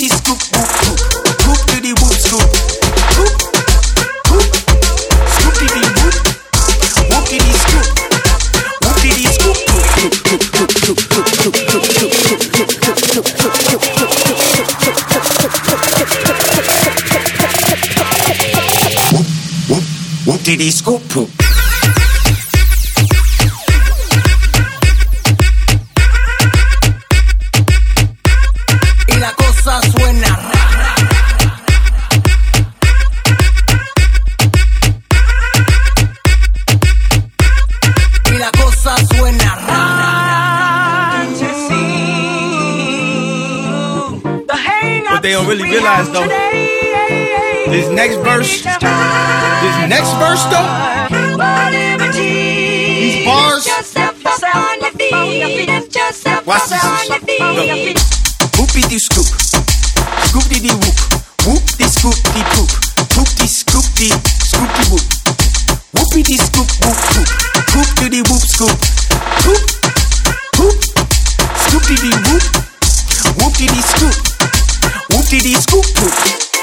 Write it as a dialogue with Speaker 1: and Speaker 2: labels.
Speaker 1: Whoopity scoop, whoop whoop. Whoop to the whoop scoop. Whoop, whoop. Scoopity whoop. Whoopity scoop. Whoopity scoop. Whoopity scoop poop. Y la cosa suena ra. Y la cosa suena ra.
Speaker 2: What they don't really realize though, this next verse though, these bars, watch this.
Speaker 1: Whoopity scoop, scoopity whoop, whoopty scoopty poop, whoopty scoopty, scoopty whoop, whoopity scoop whoop whoop, whoop to the whoop scoop, whoop, whoop, scoopity whoop, whoopity scoop, whoopity scoop poop.